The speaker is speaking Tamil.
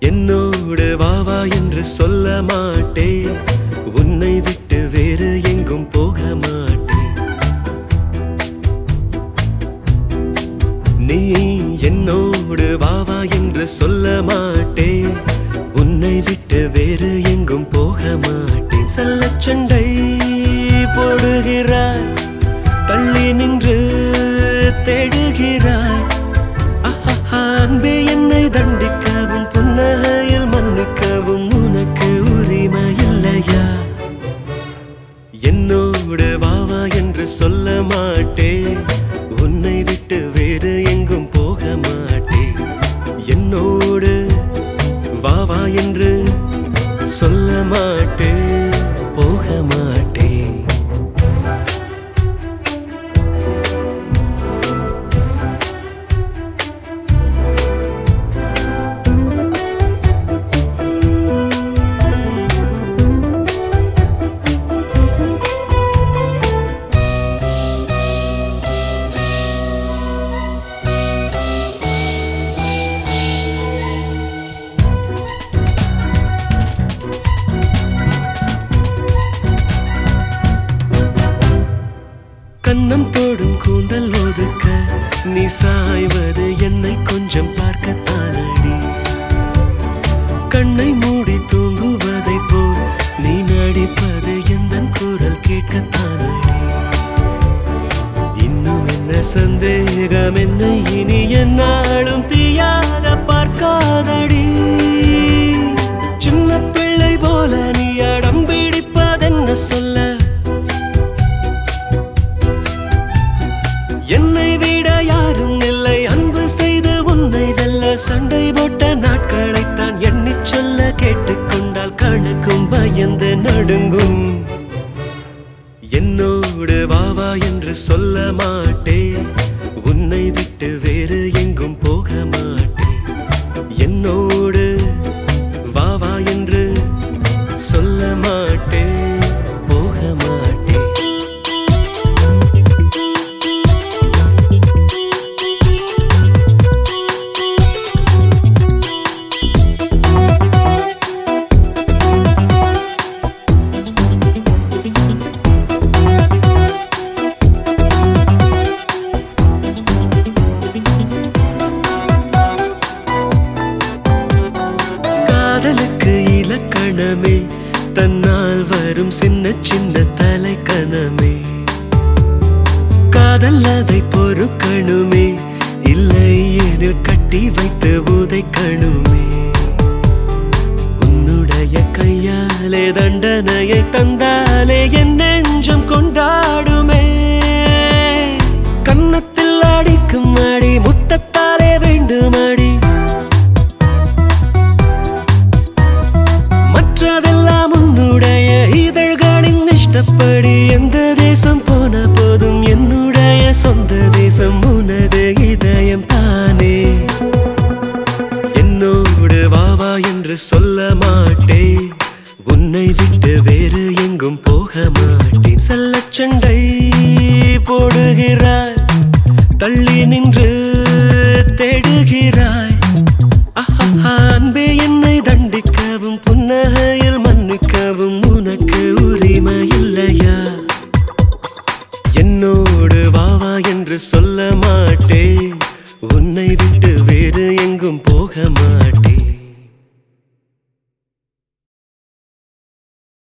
என்னோடு வா வா என்று சொல்ல மாட்டேன், உன்னை விட்டு வேறு எங்கும் போக மாட்டேன். நீ என்னோடு வா வா என்று சொல்ல மாட்டேன், உன்னை விட்டு வேறு எங்கும் போக மாட்டேன். சல்லச்சண்டை போடுகிறாய், தள்ளி நின்று தேடுகிறாய். அன்பே என்னை தண்டிக்கவும் புன்னகையில் மன்னிக்கவும் உனக்கு உரிமை இல்லையா? என்னோடு வா வா என்று சொல்ல மாட்டேன், உன்னை விட்டு வேறு எங்கும் போக மாட்டேன். என்னோடு வா வா என்று சொல்ல மாட்டேன், போக மாட்டேன். கன்னம் தோடும் கூந்தல் ஒதுக்க நீ சாய்வது என்னை கொஞ்சம் பார்க்கத்தானடி. கண்ணை மூடி தூங்குவதை போல் நீ நடிப்பது எந்தன் குரல் கேட்கத்தானடி. இன்னும் என்ன சந்தேகம் என்னை இனி என்னாலும் தீயாக பார்க்காதடி. சின்ன பிள்ளை போல நீ அடம் பிடிப்பதென்ன சொல்ல? என்னை விட யாரும் இல்லை அன்பு செய்து உன்னை வெல்ல. சண்டை போட்ட நாட்களைத்தான் எண்ணிச் சொல்ல, கேட்டுக்கொண்டால் கணக்கும் பயந்து நடுங்கும். என்னோடு வா வா என்று சொல்ல மாட்டேன், உன்னை விட்டு வேறு எங்கும் போக மாட்டேன். என்னோடு வா வா என்று சொல்ல மாட்டேன், போக மாட்டேன். காதலுக்கு இலக்கணமே தன்னால் வரும் சின்ன சின்ன தலைக்கணமே. காதல் அதை பொறுக்கணுமே, இல்லை எனில் கட்டி வைத்து உதைக்கணுமே. உன்னுடைய கையாலே தண்டனையை தந்தாலே என் நெஞ்சம் கொண்டாடுமே. கன்னத்தில் அடிக்கும் அடி முத்தத்தாலே வேண்டுமடி. மற்றதெல்லாம் உன்னுடைய இதழ்களின் இஷ்டப்படி. எந்த தேசம் போன போதும் என்னுடைய சொந்த தேசம் உனது இதயம் தானே. என்னோடு வா வா என்று சொல்ல மாட்டேன், உன்னை விட்டு வேறு எங்கும் போக மாட்டேன். சல்லச்சண்டை போடுகிறாய், தள்ளி நின்று தேடுகிறாய். அன்பே என்னை தண்டிக்கவும் புன்னகையில் மன்னிக்கவும் உனக்கு உரிமை இல்லையா? என்னோடு வா வா என்று சொல்ல மாட்டேன், உன்னை விட்டு வேறு எங்கும் போக மாட்டேன்.